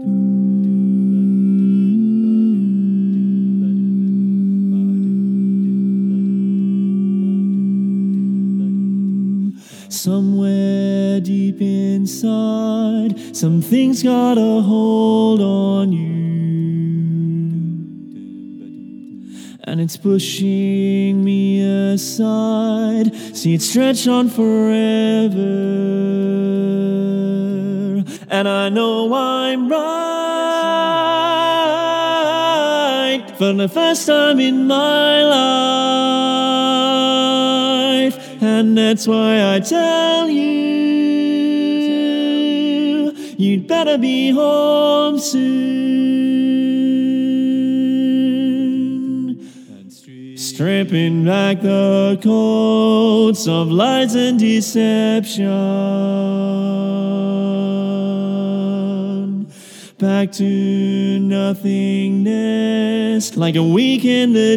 Somewhere deep inside, something's got a hold on you, and it's pushing me aside. See it stretch on forever, and I know I'm right for the first time in my life. And that's why I tell you, you'd better be home soon. Stripping back the coats of lies and deception, back to nothingness, like a week in the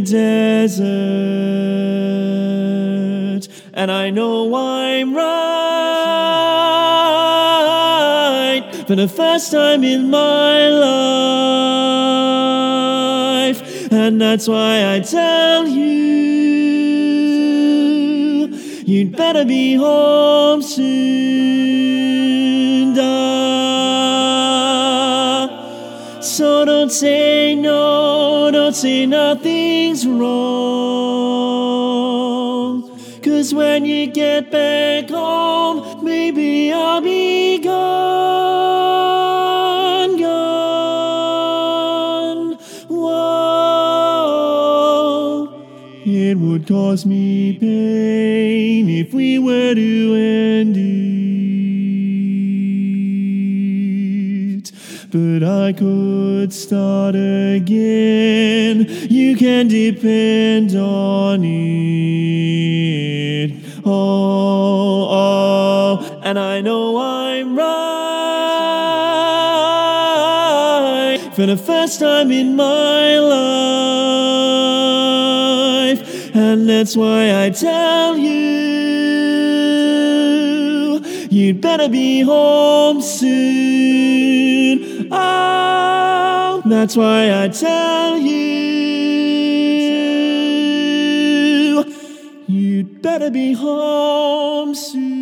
desert. And I know I'm right for the first time in my life. And that's why I tell you, you'd better be home soon. So don't say no, don't say nothing's wrong. 'Cause when you get back home, maybe I'll be gone, gone. Whoa. It would cause me pain if we were to end it, but I could start again. You can depend on it. Oh, and I know I'm right for the first time in my life. And that's why I tell you, you'd better be home soon. Oh, that's why I tell you, you'd better be home soon.